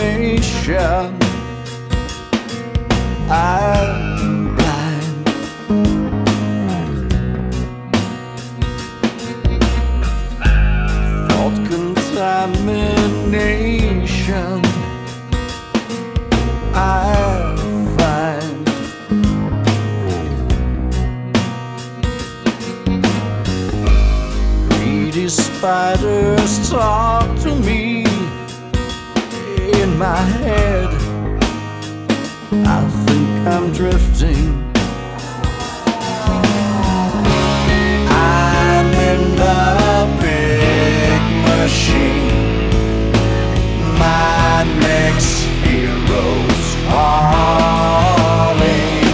imagination. I'm blind. Thought contamination. I find greedy spiders talk to me in my head. I think I'm drifting. I'm in the big machine. My next hero's calling.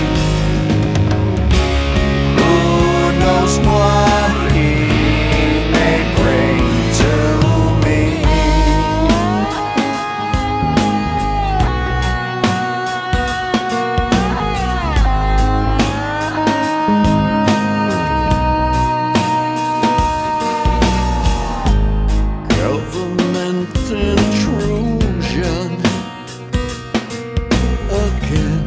Who knows what he may bring to me? Government intrusion again.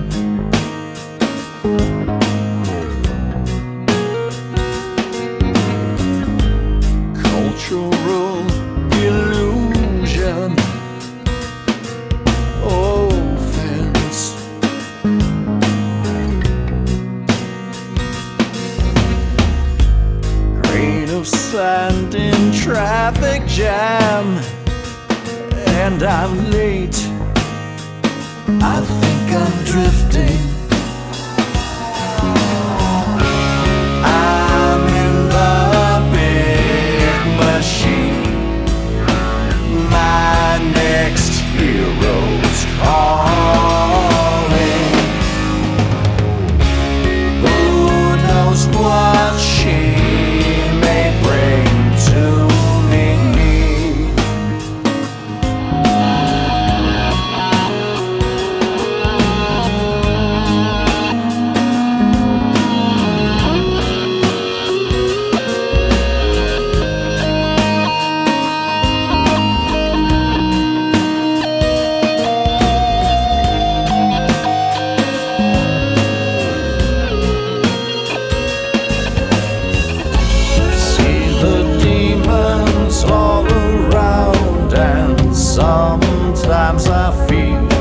Cultural illusion. Offense. Grain of sand in traffic jam, and I'm late. I think I'm drifting. I'm in the big machine. My next hero's calling. Who knows what she may bring to me? See the demons all around, and sometimes I feel